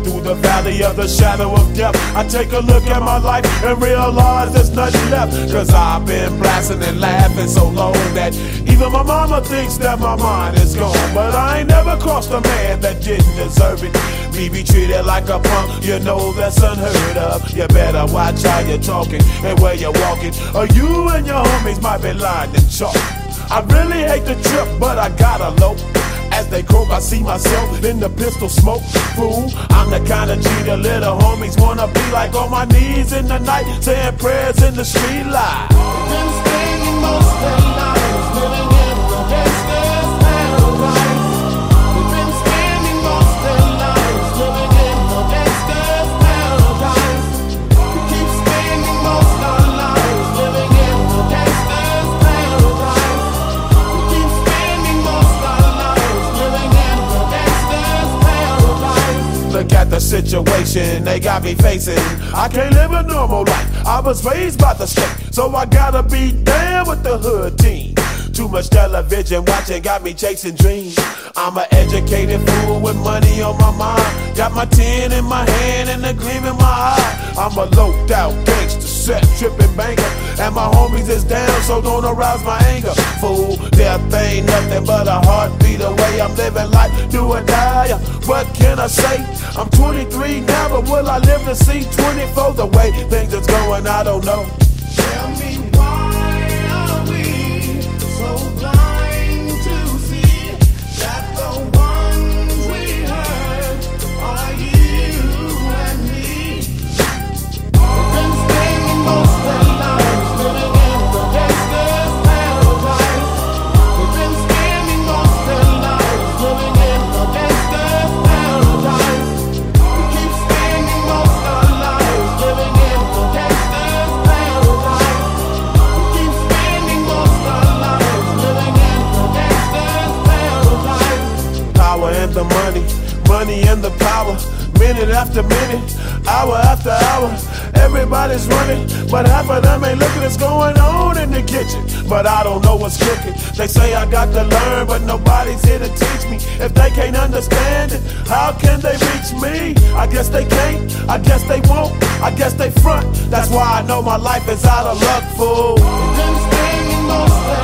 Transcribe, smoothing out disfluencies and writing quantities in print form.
through the valley of the shadow of death, I take a look at my life and realize there's nothing left. Cause I've been blasting and laughing so long that even my mama thinks that my mind is gone. But I ain't never crossed a man that didn't deserve it. Me be treated like a punk, you know that's unheard of. You better watch how you're talking and where you're walking, or you and your homies might be lined in chalk. I really hate the trip, but I gotta low. As they croak, I see myself in the pistol smoke. Fool, I'm the kind of G the little homies wanna be like, on my knees in the night, saying prayers in the street light. Been spending most of their lives living in the gangster's paradise. We've been spending most of their lives living in the gangster's paradise. We keep spending most of our lives living in the gangster's paradise. We keep spending most of our lives living in the gangster's paradise. Look at the situation they got me facing. I can't live a normal life. I was raised by the state, so I gotta be down with the hood team. Too much television watching got me chasing dreams. I'm an educated fool with money on my mind. Got my tin in my hand and a gleam in my eye. I'm a loped out gangster, set tripping banker, and my homies is down, so don't arouse my anger. Fool, death ain't nothing but a heartbeat away. I'm living life, do or die. What can I say? I'm 23 now, but will I live to see 24? The way things is going, I don't know. Tell me, why are we so blind to see that the ones we hurt are you and me? We've been spending most of our lives living in the gangster's paradise. We've been spending most of our lives living in the gangster's paradise. We keep spending most of our lives living in the gangster's paradise. We keep spending most of our lives living in the gangster's paradise. Power and the money, money and the power. Minute after minute, hour after hour, everybody's running, but half of them ain't looking what's going on in the kitchen. But I don't know what's cooking. They say I got to learn, but nobody's here to teach me. If they can't understand it, how can they reach me? I guess they can't, I guess they won't, I guess they front. That's why I know my life is out of luck, fool. We've been spending most of